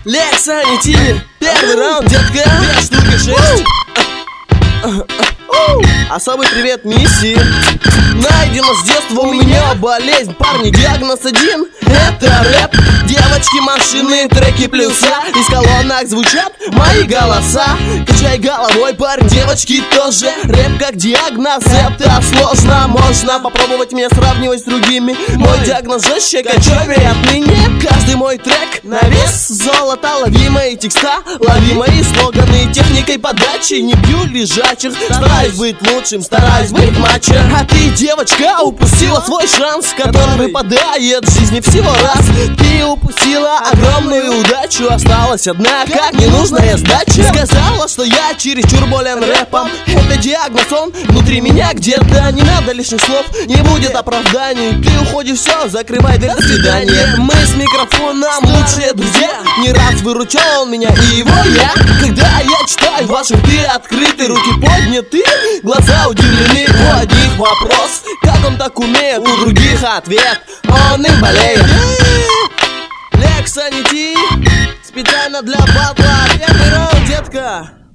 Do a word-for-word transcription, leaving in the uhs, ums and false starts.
Лексанити, первый раунд, детка. Две штуки, шесть. Особый привет миссии. Найдена с детства у меня болезнь. Парни, диагноз один — это рэп. Девочки, машины, треки, плюса. Из колонок звучат мои голоса. Качай головой, парень, девочки тоже. Рэп как диагноз, это сложно. Можно попробовать меня сравнивать с другими. Мой диагноз жестче, кочевее отныне. Каждый мой трек на вес золота. Лови мои текста, лови мои слоганы. Техникой подачи не бью лежачих. Стараюсь быть лучшим, стараюсь быть мачо. А ты, девочка, упустила свой шанс, который выпадает в жизни всего раз. Ты упустила огромную удачу, осталась одна, как ненужная сдача. Сказала, что я чересчур болен рэпом. Это диагноз, он внутри меня где-то. Не надо лишних слов, не будет оправданий. Ты уходишь, все, закрывай дверь, до свидания. Мы с микрофоном лучшие друзья. Не раз выручал меня и его я. Когда я читаю ваши рты открыты, руки подняты, глаза удивлены. У одних вопрос, как он так умеет, у других ответ, он им болеет. Лексанити, специально для батла, первый раунд, детка.